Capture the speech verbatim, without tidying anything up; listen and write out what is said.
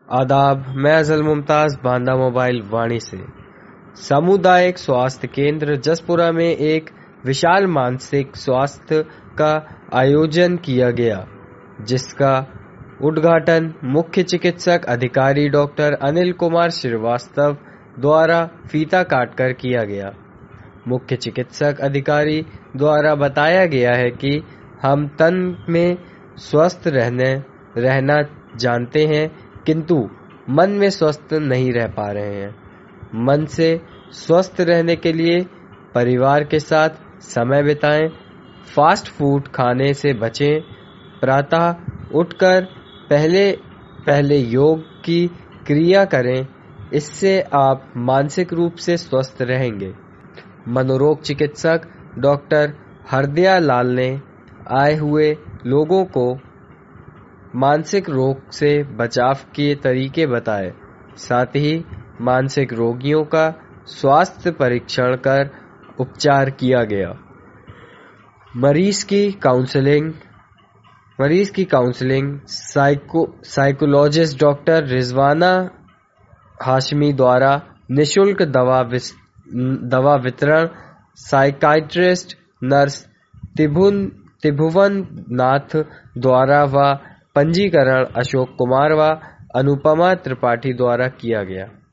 आदाब, मैं अजल मुमताज बांदा मोबाइल वाणी से। सामुदायिक स्वास्थ्य केंद्र जसपुरा में एक विशाल मानसिक स्वास्थ्य का आयोजन किया गया, जिसका उद्घाटन मुख्य चिकित्सक अधिकारी डॉक्टर अनिल कुमार श्रीवास्तव द्वारा फीता काटकर किया गया। मुख्य चिकित्सक अधिकारी द्वारा बताया गया है कि हम तन में स्वस्थ रहने रहना जानते हैं, किंतु मन में स्वस्थ नहीं रह पा रहे हैं। मन से स्वस्थ रहने के लिए परिवार के साथ समय बिताएं, फास्ट फूड खाने से बचें, प्रातः उठकर पहले पहले योग की क्रिया करें, इससे आप मानसिक रूप से स्वस्थ रहेंगे। मनोरोग चिकित्सक डॉक्टर हरदया लाल ने आए हुए लोगों को मानसिक रोग से बचाव के तरीके बताए। साथ ही मानसिक रोगियों का स्वास्थ्य परीक्षण कर उपचार किया गया। मरीज की काउंसलिंग मरीज की counselling psycho psychologist doctor Rizwana Hashmi द्वारा निशुल्क दवा विस, दवा वितरण, साइकाइट्रिस्ट नर्स त्रिभुवन त्रिभुवन नाथ द्वारा व पंजीकरण अशोक कुमार व अनुपमा त्रिपाठी द्वारा किया गया।